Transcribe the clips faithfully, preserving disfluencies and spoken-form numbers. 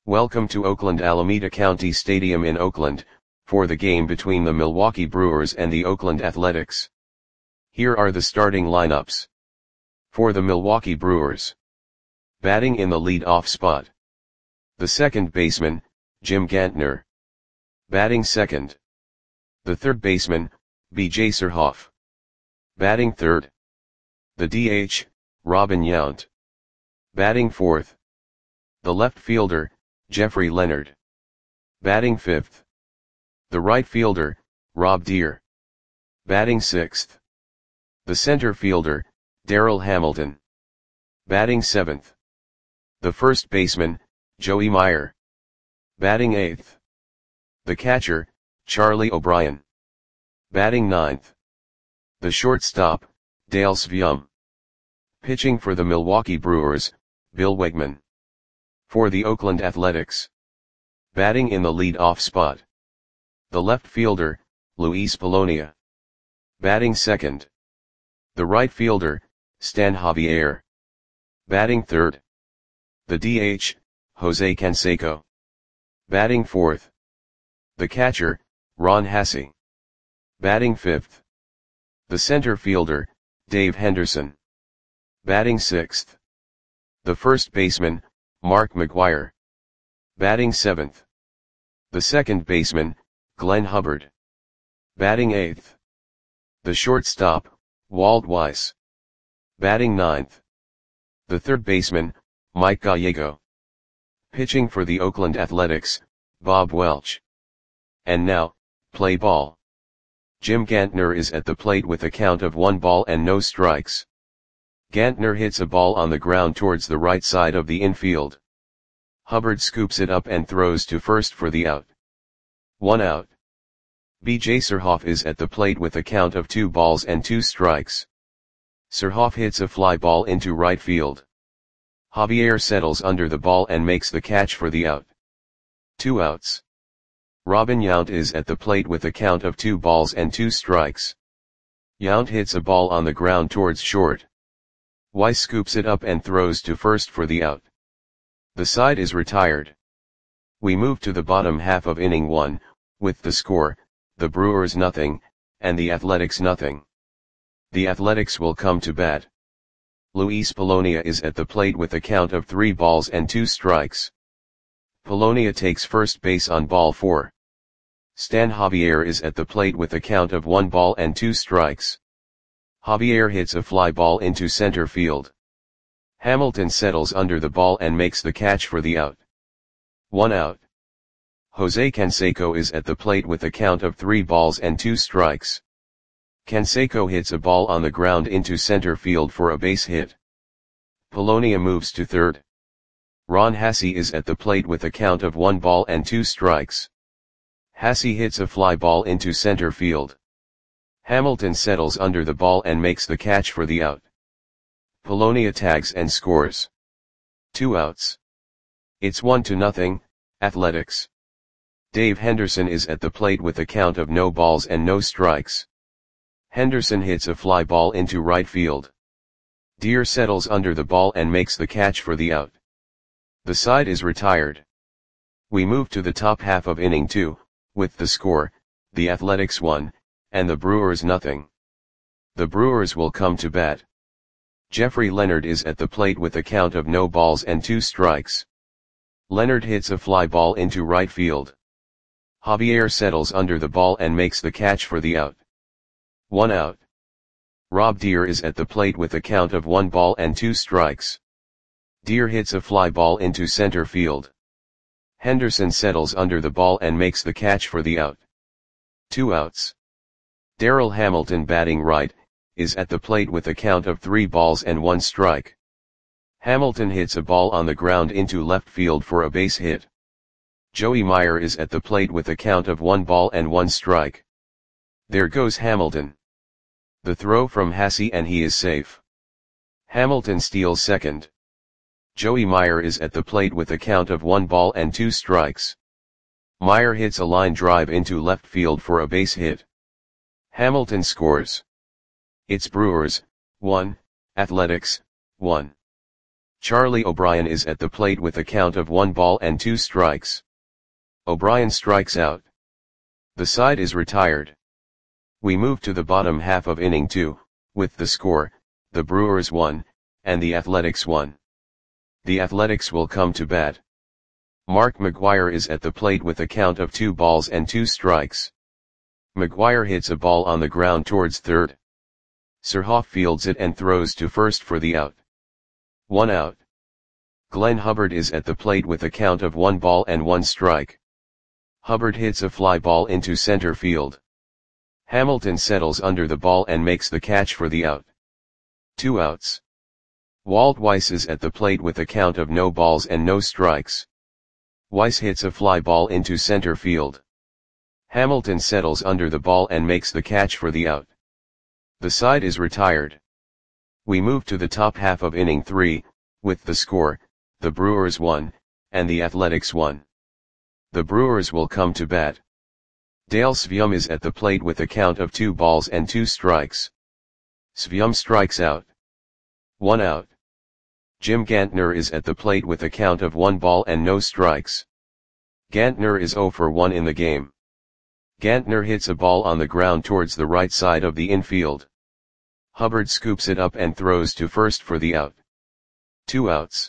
Welcome to Oakland Alameda County Stadium in Oakland, for the game between the Milwaukee Brewers and the Oakland Athletics. Here are the starting lineups. For the Milwaukee Brewers. Batting in the lead-off spot. The second baseman, Jim Gantner. Batting second. The third baseman, B J Surhoff. Batting third. The D H, Robin Yount. Batting fourth. The left fielder, Jeffrey Leonard. Batting fifth. The right fielder, Rob Deer. Batting sixth. The center fielder, Darryl Hamilton. Batting seventh. The first baseman, Joey Meyer. Batting eighth. The catcher, Charlie O'Brien. Batting ninth. The shortstop, Dale Sveum. Pitching for the Milwaukee Brewers, Bill Wegman. For the Oakland Athletics. Batting in the lead-off spot. The left fielder, Luis Polonia. Batting second. The right fielder, Stan Javier. Batting third. The D H, Jose Canseco. Batting fourth. The catcher, Ron Hassey. Batting fifth. The center fielder, Dave Henderson. Batting sixth. The first baseman, Mark McGwire. Batting seventh. The second baseman, Glenn Hubbard. Batting eighth. The shortstop, Walt Weiss. Batting ninth. The third baseman, Mike Gallego. Pitching for the Oakland Athletics, Bob Welch. And now, play ball. Jim Gantner is at the plate with a count of one ball and no strikes. Gantner hits a ball on the ground towards the right side of the infield. Hubbard scoops it up and throws to first for the out. One out. B J Surhoff is at the plate with a count of two balls and two strikes. Surhoff hits a fly ball into right field. Javier settles under the ball and makes the catch for the out. Two outs. Robin Yount is at the plate with a count of two balls and two strikes. Yount hits a ball on the ground towards short. Weiss scoops it up and throws to first for the out. The side is retired. We move to the bottom half of inning one, with the score, the Brewers nothing, and the Athletics nothing. The Athletics will come to bat. Luis Polonia is at the plate with a count of three balls and two strikes. Polonia takes first base on ball four. Stan Javier is at the plate with a count of one ball and two strikes. Javier hits a fly ball into center field. Hamilton settles under the ball and makes the catch for the out. One out. Jose Canseco is at the plate with a count of three balls and two strikes. Canseco hits a ball on the ground into center field for a base hit. Polonia moves to third. Ron Hassey is at the plate with a count of one ball and two strikes. Hassey hits a fly ball into center field. Hamilton settles under the ball and makes the catch for the out. Polonia tags and scores. Two outs. It's one to nothing, Athletics. Dave Henderson is at the plate with a count of no balls and no strikes. Henderson hits a fly ball into right field. Deer settles under the ball and makes the catch for the out. The side is retired. We move to the top half of inning two, with the score, the Athletics one, and the Brewers nothing. The Brewers will come to bat. Jeffrey Leonard is at the plate with a count of no balls and two strikes. Leonard hits a fly ball into right field. Javier settles under the ball and makes the catch for the out. One out. Rob Deer is at the plate with a count of one ball and two strikes. Deer hits a fly ball into center field. Henderson settles under the ball and makes the catch for the out. Two outs. Darryl Hamilton, batting right, is at the plate with a count of three balls and one strike. Hamilton hits a ball on the ground into left field for a base hit. Joey Meyer is at the plate with a count of one ball and one strike. There goes Hamilton. The throw from Hassey and he is safe. Hamilton steals second. Joey Meyer is at the plate with a count of one ball and two strikes. Meyer hits a line drive into left field for a base hit. Hamilton scores. It's Brewers, one, Athletics, one. Charlie O'Brien is at the plate with a count of one ball and two strikes. O'Brien strikes out. The side is retired. We move to the bottom half of inning two, with the score, the Brewers one, and the Athletics one. The Athletics will come to bat. Mark McGwire is at the plate with a count of two balls and two strikes. McGwire hits a ball on the ground towards third. Surhoff fields it and throws to first for the out. One out. Glenn Hubbard is at the plate with a count of one ball and one strike. Hubbard hits a fly ball into center field. Hamilton settles under the ball and makes the catch for the out. Two outs. Walt Weiss is at the plate with a count of no balls and no strikes. Weiss hits a fly ball into center field. Hamilton settles under the ball and makes the catch for the out. The side is retired. We move to the top half of inning three, with the score, the Brewers one, and the Athletics one. The Brewers will come to bat. Dale Sveum is at the plate with a count of two balls and two strikes. Sveum strikes out. One out. Jim Gantner is at the plate with a count of one ball and no strikes. Gantner is oh for one in the game. Gantner hits a ball on the ground towards the right side of the infield. Hubbard scoops it up and throws to first for the out. Two outs.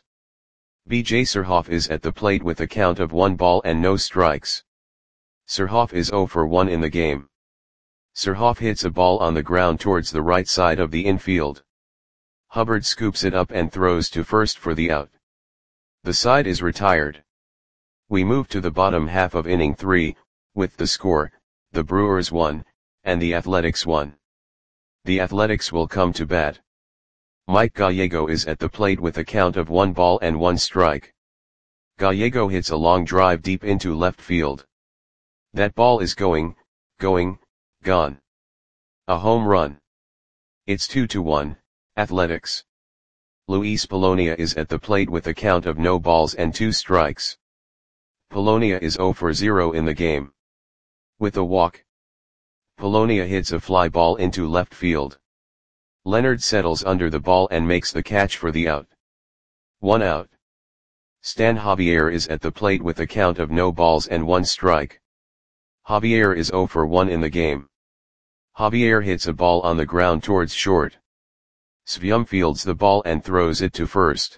B J Surhoff is at the plate with a count of one ball and no strikes. Surhoff is oh for one in the game. Surhoff hits a ball on the ground towards the right side of the infield. Hubbard scoops it up and throws to first for the out. The side is retired. We move to the bottom half of inning three, with the score, the Brewers one, and the Athletics one. The Athletics will come to bat. Mike Gallego is at the plate with a count of one ball and one strike. Gallego hits a long drive deep into left field. That ball is going, going, gone. A home run. It's two to one, Athletics. Luis Polonia is at the plate with a count of no balls and two strikes. Polonia is oh for zero in the game. With a walk. Polonia hits a fly ball into left field. Leonard settles under the ball and makes the catch for the out. One out. Stan Javier is at the plate with a count of no balls and one strike. Javier is oh for one in the game. Javier hits a ball on the ground towards short. Sveum fields the ball and throws it to first.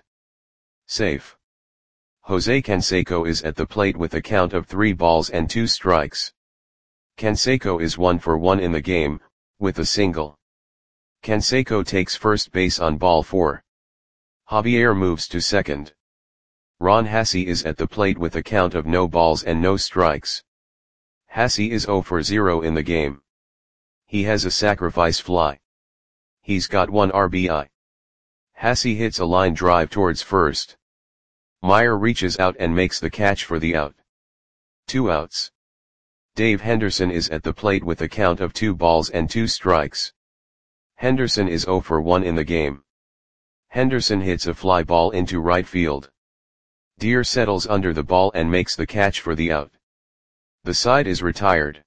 Safe. Jose Canseco is at the plate with a count of three balls and two strikes. Canseco is one for one in the game, with a single. Canseco takes first base on ball four. Javier moves to second. Ron Hassey is at the plate with a count of no balls and no strikes. Hassey is oh for zero in the game. He has a sacrifice fly. He's got one R B I. Hassey hits a line drive towards first. Meyer reaches out and makes the catch for the out. Two outs. Dave Henderson is at the plate with a count of two balls and two strikes. Henderson is oh for one in the game. Henderson hits a fly ball into right field. Deer settles under the ball and makes the catch for the out. The side is retired.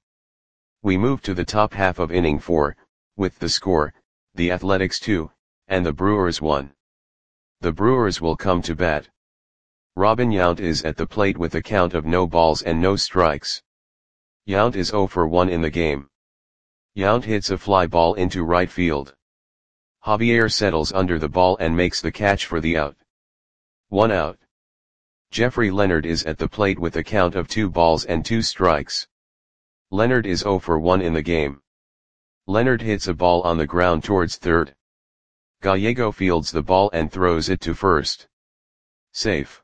We move to the top half of inning four, with the score, the Athletics two, and the Brewers one. The Brewers will come to bat. Robin Yount is at the plate with a count of no balls and no strikes. Yount is oh for one in the game. Yount hits a fly ball into right field. Javier settles under the ball and makes the catch for the out. One out. Jeffrey Leonard is at the plate with a count of two balls and two strikes. Leonard is oh for one in the game. Leonard hits a ball on the ground towards third. Gallego fields the ball and throws it to first. Safe.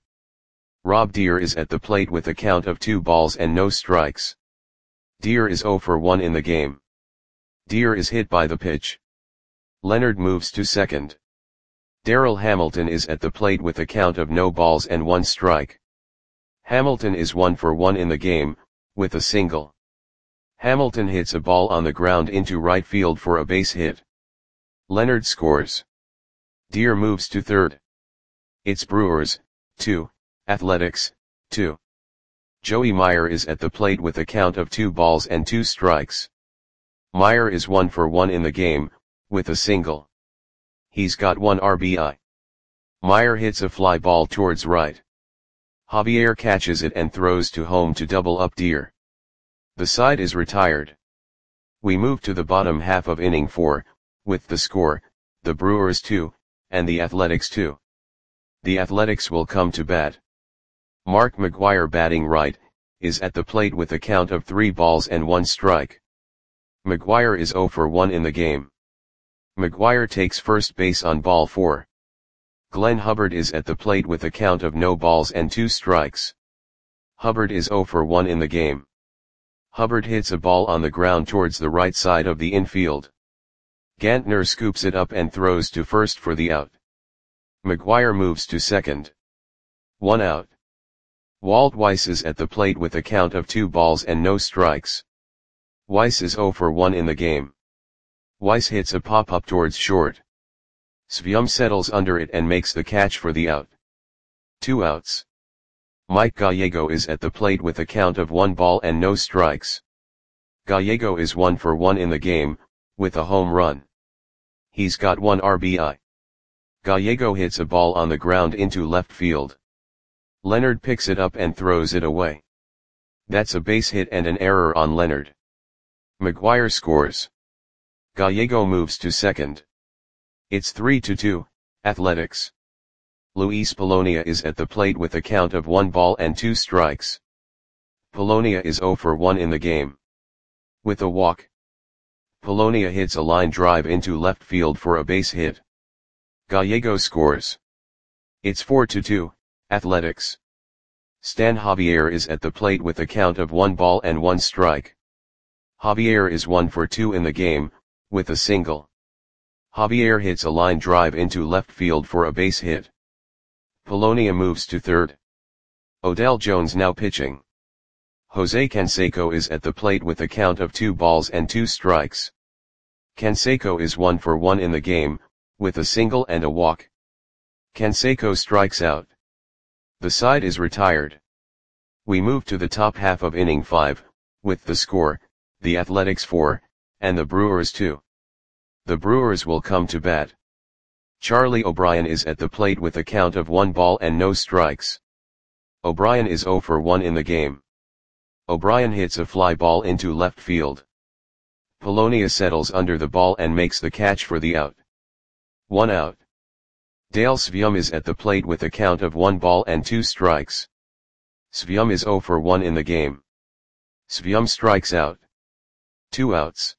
Rob Deere is at the plate with a count of two balls and no strikes. Deere is oh for one in the game. Deere is hit by the pitch. Leonard moves to second. Darrell Hamilton is at the plate with a count of no balls and one strike. Hamilton is one for one in the game, with a single. Hamilton hits a ball on the ground into right field for a base hit. Leonard scores. Deere moves to third. It's Brewers, two, Athletics, two. Joey Meyer is at the plate with a count of two balls and two strikes. Meyer is one for one in the game, with a single. He's got one R B I. Meyer hits a fly ball towards right. Javier catches it and throws to home to double up Deer. The side is retired. We move to the bottom half of inning four, with the score, the Brewers two, and the Athletics two. The Athletics will come to bat. Mark McGwire, batting right, is at the plate with a count of three balls and one strike. McGwire is oh for one in the game. McGwire takes first base on ball four. Glenn Hubbard is at the plate with a count of no balls and two strikes. Hubbard is oh for one in the game. Hubbard hits a ball on the ground towards the right side of the infield. Gantner scoops it up and throws to first for the out. McGwire moves to second. One out. Walt Weiss is at the plate with a count of two balls and no strikes. Weiss is oh for one in the game. Weiss hits a pop-up towards short. Svium settles under it and makes the catch for the out. Two outs. Mike Gallego is at the plate with a count of one ball and no strikes. Gallego is one for one in the game, with a home run. He's got one R B I. Gallego hits a ball on the ground into left field. Leonard picks it up and throws it away. That's a base hit and an error on Leonard. McGwire scores. Gallego moves to second. It's three to two, Athletics. Luis Polonia is at the plate with a count of one ball and two strikes. Polonia is oh for one in the game. With a walk, Polonia hits a line drive into left field for a base hit. Gallego scores. It's four to two, Athletics. Stan Javier is at the plate with a count of one ball and one strike. Javier is one for two in the game, with a single. Javier hits a line drive into left field for a base hit. Polonia moves to third. Odell Jones now pitching. Jose Canseco is at the plate with a count of two balls and two strikes. Canseco is one for one in the game, with a single and a walk. Canseco strikes out. The side is retired. We move to the top half of inning five, with the score, the Athletics four, and the Brewers two. The Brewers will come to bat. Charlie O'Brien is at the plate with a count of one ball and no strikes. O'Brien is oh for one in the game. O'Brien hits a fly ball into left field. Polonia settles under the ball and makes the catch for the out. One out. Dale Svium is at the plate with a count of one ball and two strikes. Svium is oh for one in the game. Svium strikes out. Two outs.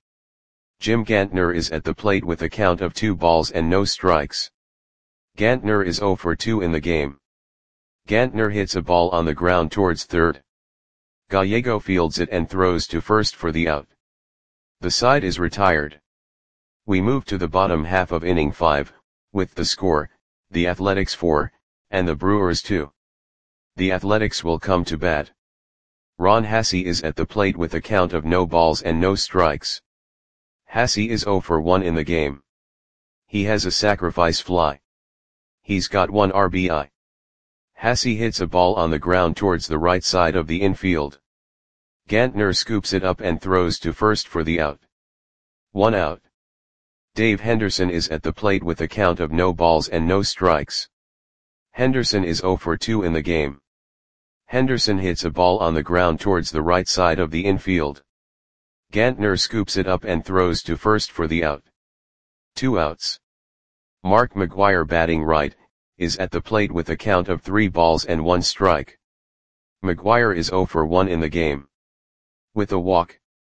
Jim Gantner is at the plate with a count of two balls and no strikes. Gantner is oh for two in the game. Gantner hits a ball on the ground towards third. Gallego fields it and throws to first for the out. The side is retired. We move to the bottom half of inning five, with the score, the Athletics four, and the Brewers two. The Athletics will come to bat. Ron Hasse is at the plate with a count of no balls and no strikes. Hasse is oh for one in the game. He has a sacrifice fly. He's got one R B I. Hasse hits a ball on the ground towards the right side of the infield. Gantner scoops it up and throws to first for the out. One out. Dave Henderson is at the plate with a count of no balls and no strikes. Henderson is oh for two in the game. Henderson hits a ball on the ground towards the right side of the infield. Gantner scoops it up and throws to first for the out. Two outs. Mark McGwire, batting right, is at the plate with a count of three balls and one strike. McGwire is oh for one in the game. With a walk,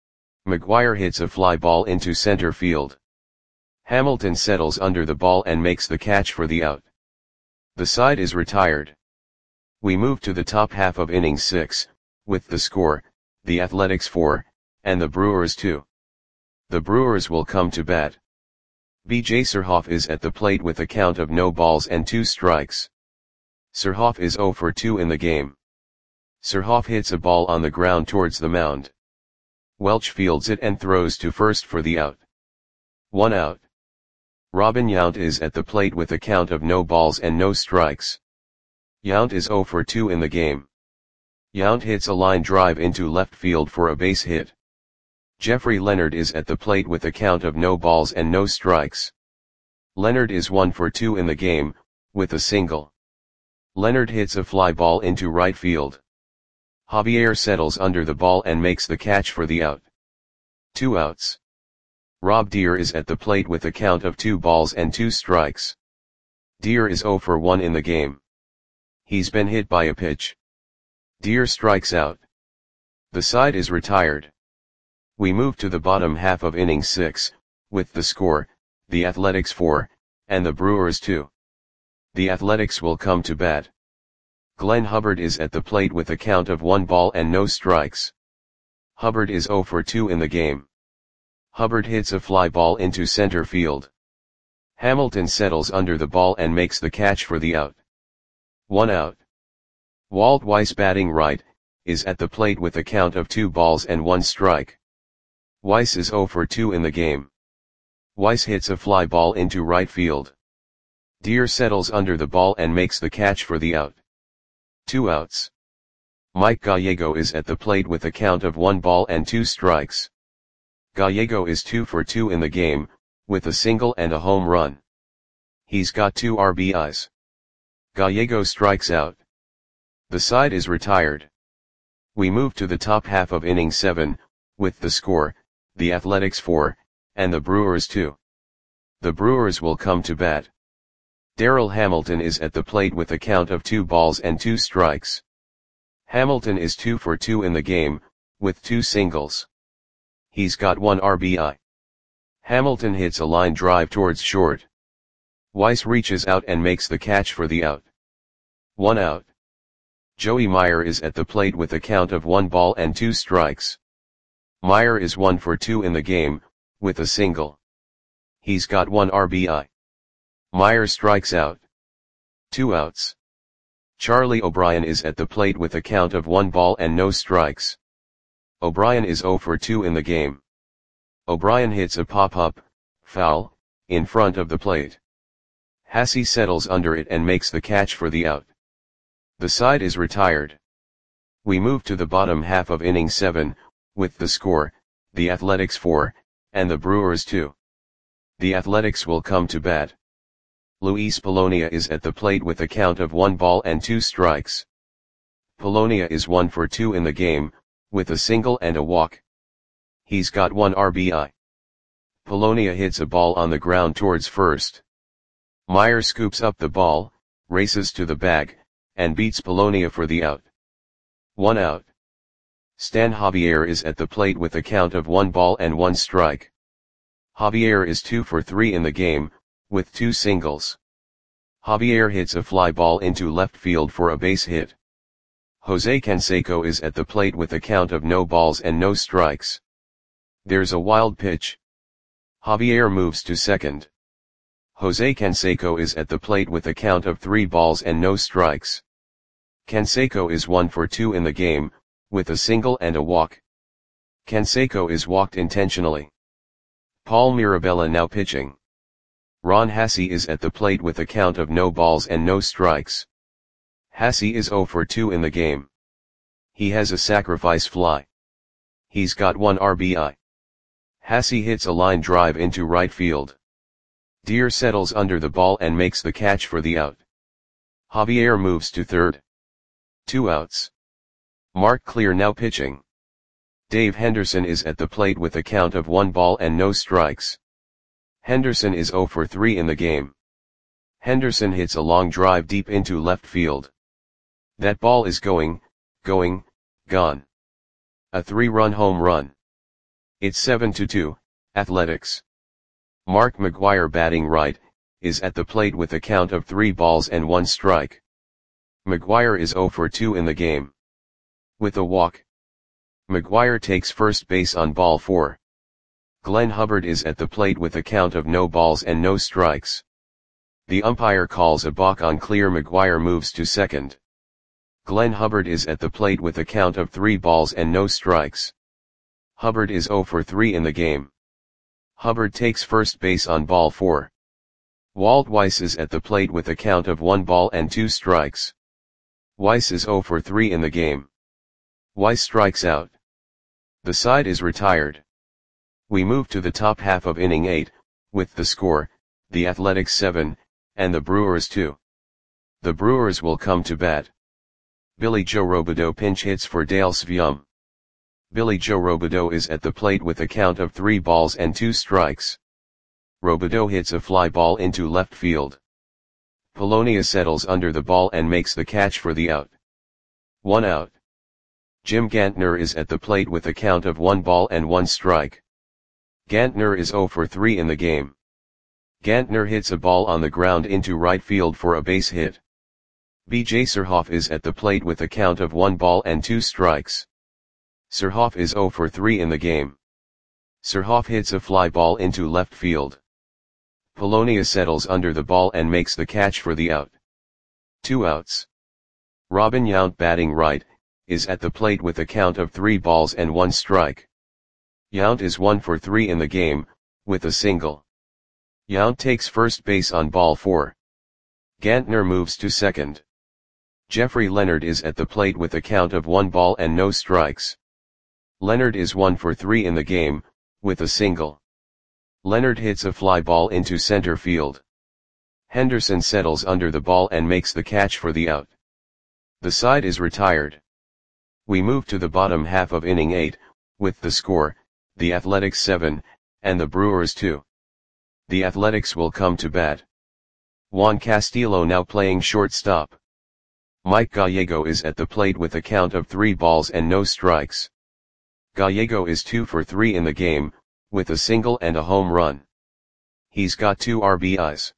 McGwire hits a fly ball into center field. Hamilton settles under the ball and makes the catch for the out. The side is retired. We move to the top half of inning six, with the score, the Athletics four, and the Brewers two. The Brewers will come to bat. B J Surhoff is at the plate with a count of no balls and two strikes. Surhoff is oh for two in the game. Surhoff hits a ball on the ground towards the mound. Welch fields it and throws to first for the out. One out. Robin Yount is at the plate with a count of no balls and no strikes. Yount is oh for two in the game. Yount hits a line drive into left field for a base hit. Jeffrey Leonard is at the plate with a count of no balls and no strikes. Leonard is one for two in the game, with a single. Leonard hits a fly ball into right field. Javier settles under the ball and makes the catch for the out. Two outs. Rob Deer is at the plate with a count of two balls and two strikes. Deer is oh for one in the game. He's been hit by a pitch. Deer strikes out. The side is retired. We move to the bottom half of inning six, with the score, the Athletics four, and the Brewers two. The Athletics will come to bat. Glenn Hubbard is at the plate with a count of one ball and no strikes. Hubbard is oh for two in the game. Hubbard hits a fly ball into center field. Hamilton settles under the ball and makes the catch for the out. One out. Walt Weiss, batting right, is at the plate with a count of two balls and one strike. Weiss is oh for two in the game. Weiss hits a fly ball into right field. Deer settles under the ball and makes the catch for the out. Two outs. Mike Gallego is at the plate with a count of one ball and two strikes. Gallego is two for two in the game, with a single and a home run. He's got two R B Is. Gallego strikes out. The side is retired. We move to the top half of inning seven, with the score, the Athletics four, and the Brewers two. The Brewers will come to bat. Darryl Hamilton is at the plate with a count of two balls and two strikes. Hamilton is two for two in the game, with two singles. He's got one R B I. Hamilton hits a line drive towards short. Weiss reaches out and makes the catch for the out. One out. Joey Meyer is at the plate with a count of one ball and two strikes. Meyer is one for two in the game, with a single. He's got one R B I. Meyer strikes out. Two outs. Charlie O'Brien is at the plate with a count of one ball and no strikes. O'Brien is oh for two in the game. O'Brien hits a pop-up, foul, in front of the plate. Hasse settles under it and makes the catch for the out. The side is retired. We move to the bottom half of inning seven, with the score, the Athletics four, and the Brewers two. The Athletics will come to bat. Luis Polonia is at the plate with a count of one ball and two strikes. Polonia is one for two in the game, with a single and a walk. He's got one R B I. Polonia hits a ball on the ground towards first. Meyer scoops up the ball, races to the bag, and beats Polonia for the out. One out. Stan Javier is at the plate with a count of one ball and one strike. Javier is two for three in the game, with two singles. Javier hits a fly ball into left field for a base hit. Jose Canseco is at the plate with a count of no balls and no strikes. There's a wild pitch. Javier moves to second. Jose Canseco is at the plate with a count of three balls and no strikes. Canseco is one for two in the game, with a single and a walk. Canseco is walked intentionally. Paul Mirabella now pitching. Ron Hasse is at the plate with a count of no balls and no strikes. Hasse is oh for two in the game. He has a sacrifice fly. He's got one R B I. Hasse hits a line drive into right field. Deer settles under the ball and makes the catch for the out. Javier moves to third. Two outs. Mark Clear now pitching. Dave Henderson is at the plate with a count of one ball and no strikes. Henderson is oh for three in the game. Henderson hits a long drive deep into left field. That ball is going, going, gone. A three-run home run. It's seven to two, Athletics. Mark McGwire, batting right, is at the plate with a count of three balls and one strike. McGwire is oh for two in the game. With a walk. McGwire takes first base on ball four. Glenn Hubbard is at the plate with a count of no balls and no strikes. The umpire calls a balk on Clear. McGwire moves to second. Glenn Hubbard is at the plate with a count of three balls and no strikes. Hubbard is oh for three in the game. Hubbard takes first base on ball four. Walt Weiss is at the plate with a count of one ball and two strikes. Weiss is oh for three in the game. Weiss strikes out. The side is retired. We move to the top half of inning eight, with the score, the Athletics seven, and the Brewers two. The Brewers will come to bat. Billy Joe Robideau pinch hits for Dale Sveum. Billy Joe Robideau is at the plate with a count of three balls and two strikes. Robideau hits a fly ball into left field. Polonia settles under the ball and makes the catch for the out. One out. Jim Gantner is at the plate with a count of one ball and one strike. Gantner is zero for three in the game. Gantner hits a ball on the ground into right field for a base hit. B J Surhoff is at the plate with a count of one ball and two strikes. Surhoff is zero for three in the game. Surhoff hits a fly ball into left field. Polonia settles under the ball and makes the catch for the out. Two outs. Robin Yount, batting right, is at the plate with a count of three balls and one strike. Yount is one for three in the game, with a single. Yount takes first base on ball four. Gantner moves to second. Jeffrey Leonard is at the plate with a count of one ball and no strikes. Leonard is one for three in the game, with a single. Leonard hits a fly ball into center field. Henderson settles under the ball and makes the catch for the out. The side is retired. We move to the bottom half of inning eight, with the score, the Athletics seven, and the Brewers two. The Athletics will come to bat. Juan Castillo now playing shortstop. Mike Gallego is at the plate with a count of three balls and no strikes. Gallego is two for three in the game, with a single and a home run. He's got two R B Is.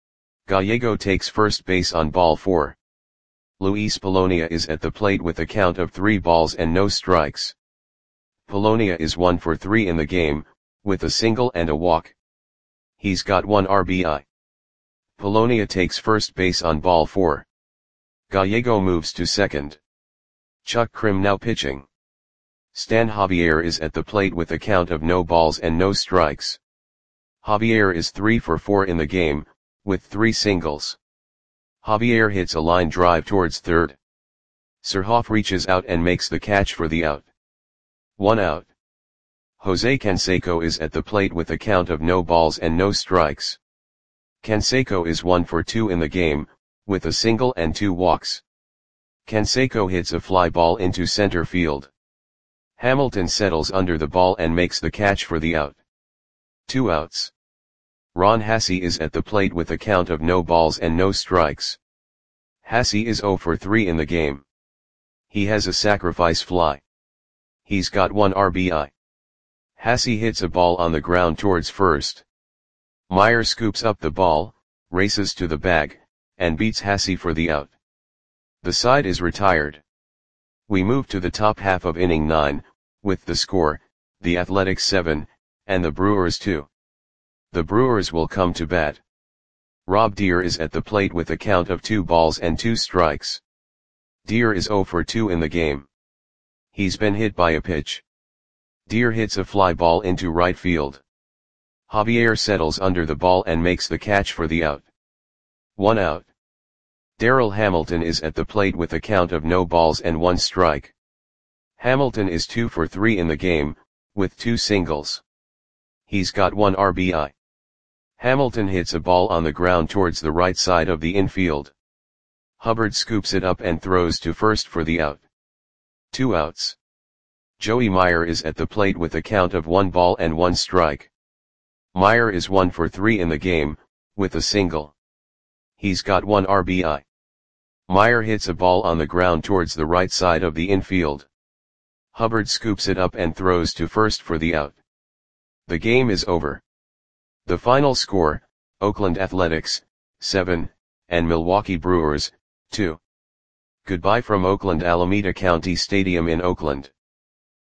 Gallego takes first base on ball four. Luis Polonia is at the plate with a count of three balls and no strikes. Polonia is one for three in the game, with a single and a walk. He's got one R B I. Polonia takes first base on ball four. Gallego moves to second. Chuck Krim now pitching. Stan Javier is at the plate with a count of no balls and no strikes. Javier is three for four in the game, with three singles. Javier hits a line drive towards third. Surhoff reaches out and makes the catch for the out. One out. Jose Canseco is at the plate with a count of no balls and no strikes. Canseco is one for two in the game, with a single and two walks. Canseco hits a fly ball into center field. Hamilton settles under the ball and makes the catch for the out. Two outs. Ron Hassey is at the plate with a count of no balls and no strikes. Hassey is zero for three in the game. He has a sacrifice fly. He's got one R B I. Hassey hits a ball on the ground towards first. Meyer scoops up the ball, races to the bag, and beats Hassey for the out. The side is retired. We move to the top half of inning nine, with the score, the Athletics seven, and the Brewers two. The Brewers will come to bat. Rob Deer is at the plate with a count of two balls and two strikes. Deer is zero for two in the game. He's been hit by a pitch. Deer hits a fly ball into right field. Javier settles under the ball and makes the catch for the out. One out. Darrell Hamilton is at the plate with a count of no balls and one strike. Hamilton is two for three in the game, with two singles. He's got one R B I. Hamilton hits a ball on the ground towards the right side of the infield. Hubbard scoops it up and throws to first for the out. Two outs. Joey Meyer is at the plate with a count of one ball and one strike. Meyer is one for three in the game, with a single. He's got one R B I. Meyer hits a ball on the ground towards the right side of the infield. Hubbard scoops it up and throws to first for the out. The game is over. The final score, Oakland Athletics, seven, and Milwaukee Brewers, two. Goodbye from Oakland Alameda County Stadium in Oakland.